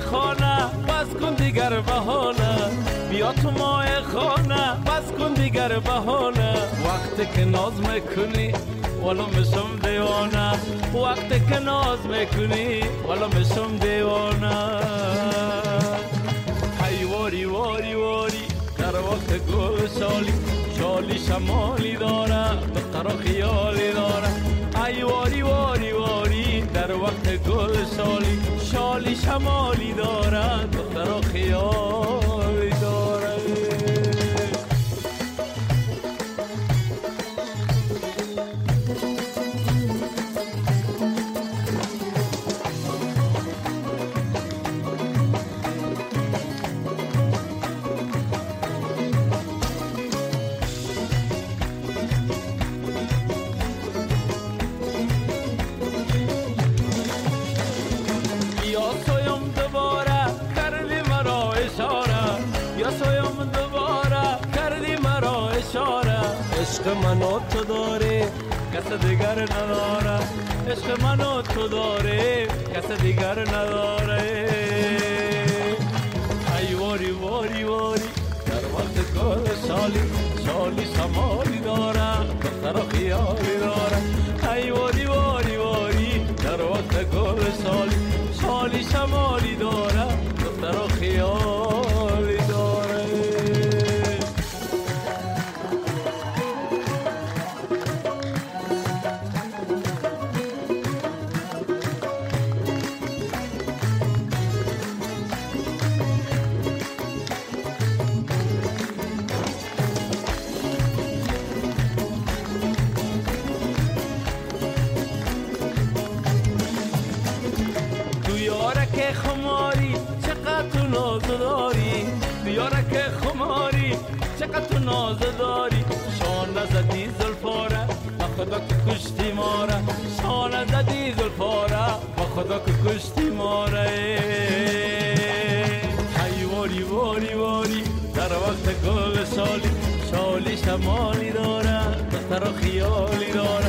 خانه بس کن دیگر بهانه، بیا تو ماه خانه بس کن دیگر بهانه. وقتی که ناز میکنی والا میشم دیوانه، وقتی که ناز میکنی والا میشم دیوانه. ای واری واری واری در وقت گل شالی، شالی شمالی داره دخترا خیالی داره. ای واری واری واری در وقت گل شالی، شالی شمالی داره دخترا خیالی داره. یا سویم دوباره کردی مرا اشاره، یا سویم دوباره کردی مرا اشاره. عشق منو تو داری کس دیگر نداره، عشق منو تو داری کس دیگر نداره. ای واری واری واری در وقت گل شالی، شالی شمالی داره دخترا خیالی داره. ای واری واری واری در وقت گل شالی، شالی شمالی داره دخترا خیالی داره. که خماری چقدر تو ناز داری، بیاره که خماری چقدر تو ناز داری. شانه زدی زلفاره با خدا که کشتی ماره، شانه زدی زلفاره با خدا که کشتی ماره. ای واری واری واری در وقت گل شالی، شالی شمالی داره دخترا خیالی داره.